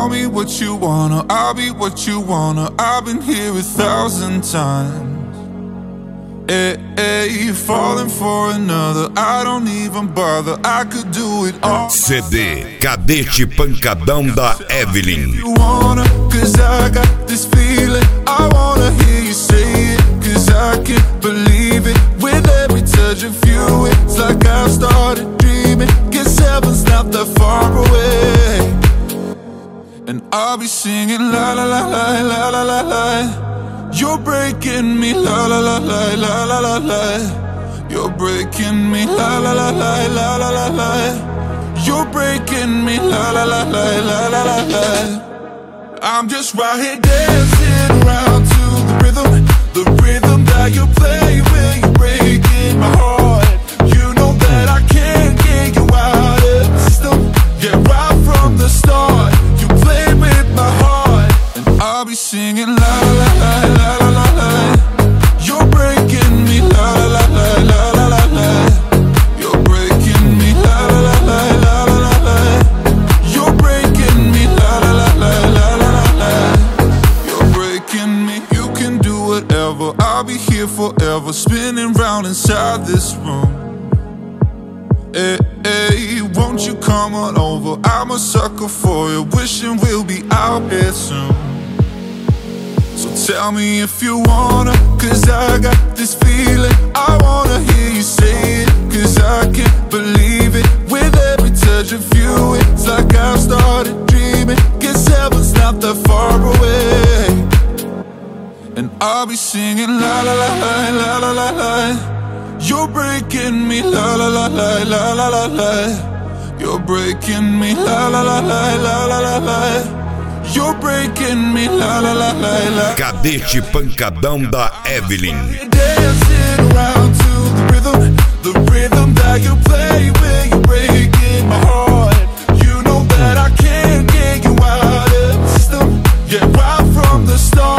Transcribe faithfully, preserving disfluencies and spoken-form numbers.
Tell me what you wanna, I'll be what you wanna. I've been here a thousand times. Hey, hey, falling for another, I don't even bother. I could do it all. C D Cadete Pancadão da Evelyn. You wanna, cause I got this feeling. I wanna hear you say it, cause I can't believe it. With every touch of you, it's like I've started dreaming. Guess heaven's not that far away. And I'll be singing la la la la la la la la. You're breaking me, la la la la la la la la. You're breaking me, la la la la la la la la. You're breaking me, la la la la la la la la. I'm just right here dancing around to the rhythm, the rhythm that you play when you're breaking my heart. You know that I can't get you out of the system. Yeah, right from the start, you played with my heart, and I'll be singing la la la la la la la. You're breaking me, la la la la la la la. You're breaking me, la la la la la la la la. You're breaking me, la la la la la la la la. You're breaking me. You can do whatever, I'll be here forever, spinning round inside this room. Hey, hey, won't you come on over? I'm a sucker for you, wishing we'll be out here soon. So tell me if you wanna, cause I got this feeling. I wanna hear you say it, cause I can't believe it. With every touch of you, it's like I've started dreaming. Guess heaven's not that far away. And I'll be singing la la la la la la la la. You're breaking me, la la la la la la la la. You're breaking me, la la la la la la la la. You're breaking me, la la la la la. Cadete Pancadão da Evelyn. Dancing around to the rhythm, the rhythm that you play when you're breaking my heart. You know that I can't get you out of the system. Yeah, right from the start.